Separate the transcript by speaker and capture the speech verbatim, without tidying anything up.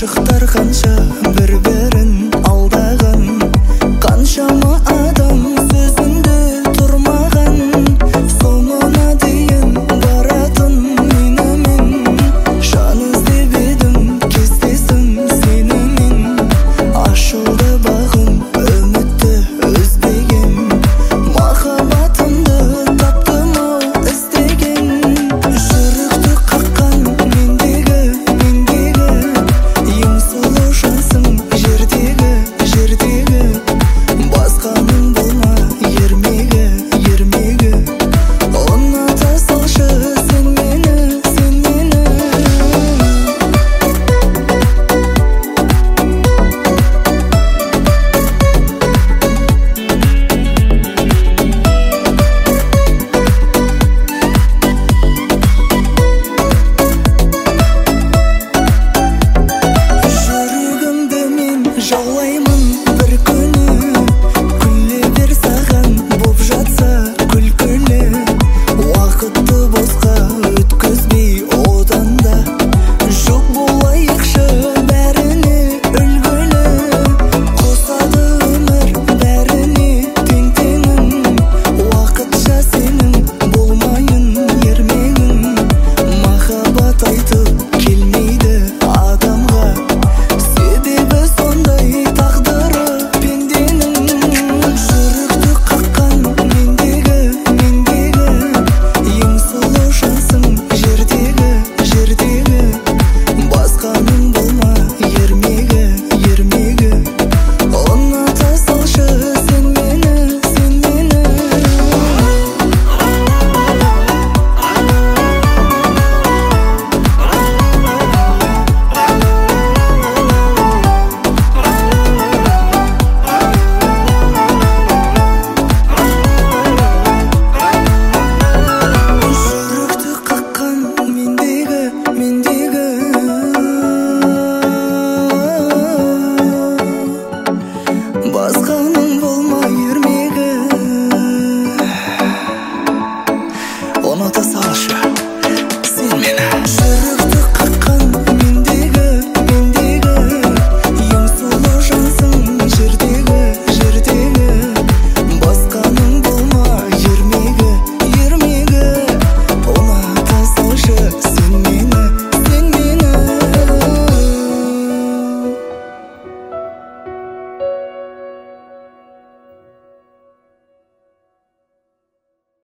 Speaker 1: Ашықтар қанша бір-бірін алдаған, қаншама адам сөзінде тұрмаған, соңына дейін баратын менімен. Жан іздеп едім, кездесім сенімен. Ашылды бағым, үмітті үзбеген, махаббатымды таптым-ау іздеген. Жүректі қаққан мендегі, мендегі, ең сұлу жасың жердегі, жердегі. Басқаның болма ермегі, ермегі. Ұната салшы сен мені, сен мені. Жүрегімді мен жаулаймын бір күні, күле бер саған боп жатса күлкілі. Уақытты босқа өткізбей одан да, жоқ болайықшы бәріне үлгілі. Қосады өмір бәріне тең-теңін, уақытша сенің болмайын ермегің. Махаббат айтып келмейді адамға, себебі сондай тағдыры пенденің. Жүректі қаққан мендегі, мендегі, ең сұлу жасың жердегі, жердегі. Басқаның болма ермегі, ермегі. Ұната салшы сен мені, сен мені. Жүректі қаққан мендегі, мендегі, басқаның болма ермегі. Ұната салшы.